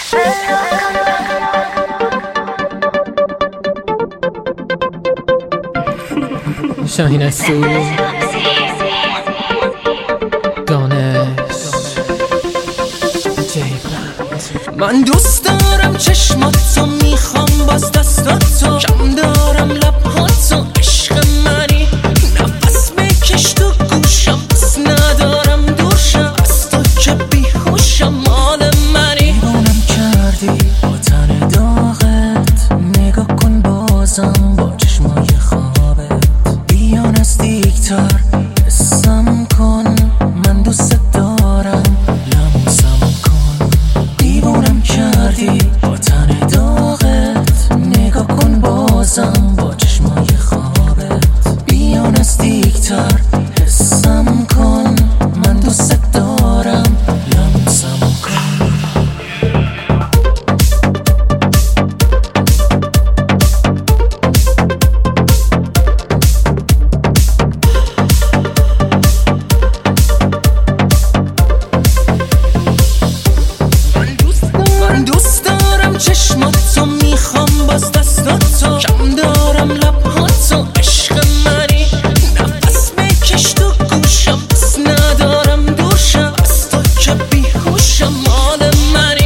شاهین اسو دانش من دوست دارم چشماتو، میخوام باز دستاتو، کم دارم لبهاتو، عشق منی نفس بکش تو گوشم، بس ندارم دوشم از تو که بیهوشم، مال منی. دیوونم کردی با تن داغت، نگاه کن بازم با چشمای خوابت، بیا نزدیکتر حسم کن، من دوست دارم لمسم کن. دیوونم کردی با تن داغت، نگاه کن بازم با چشمای خوابت، بیا نزدیکتر حسم کن، من دوست دارم لمسم کن. من دوست دارم چشماتو، میخوام باز دستاتو، کم دارم لبهاتو، عشق منی نفس بکش تو گوشم، بس ندارم دوشم از تو که بیهوشم، مال منی.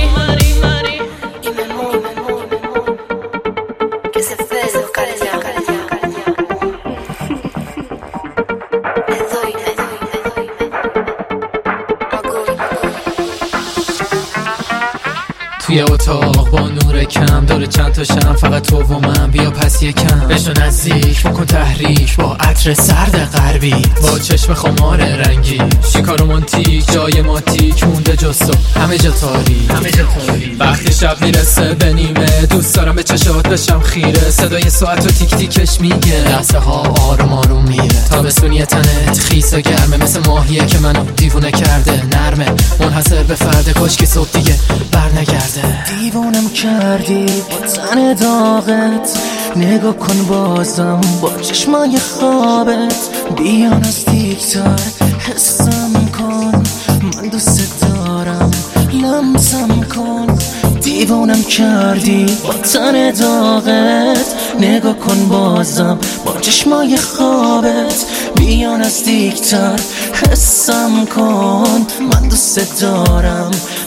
توی اتاق با نور کم، دور چند تا شم، فقط تو و من، بیا پس یکم بشو نزدیک، بکن تحریک با عطر سرد غربی، با چشم خمار رنگی، شیکا رومانتیک، جای ماتیک مونده جز تو، همه جا تاریک. وقتی شب میرسه به نیمه، دوست دارم به چشات بشم خیره، صدای ساعت و تیک تیکش میگه لحظه ها آروم آروم میره، تابستونی تنت خیس و گرمه، مثل ماهیه که منو دیوونه کرده، نرمه منحصر به فرده، کاشکی صبح دیگه برنگرده. دیوونم کردی با تن داغت، نگاه کن بازم با چشمای خوابت، بیا نزدیکتر حسم کن، من دوست دارم لمسم کن. دیوونم کردی با تن داغت، نگاه کن بازم با چشمای خوابت، بیا نزدیکتر حسم کن، من دوست دارم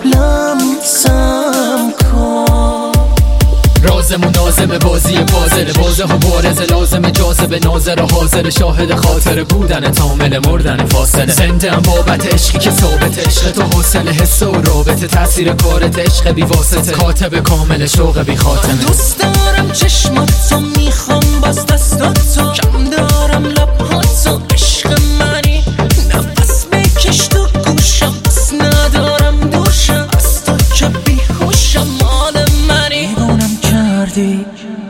لمسم کن. رازمون لازمه بازی بازره، بازه ها بارزه، لازمه جاذبه، ناظر حاضر، شاهد خاطر بودن تامل مردن فاصله، زنده ام بابت عشقی که ثابت، عشق تو حوصله حس و رابطه، تاثیر کارت عشق بی واسطه، کاتب کامل شوق بی خاتمه. دوست دارم چشماتو، میخوام باز دستاتو، کم دارم لبهاتو، عشق منی نفس بکش تو گوشم، بس ندارم دوشم از تو که بیهوشم، مال منی. دیوونم کردی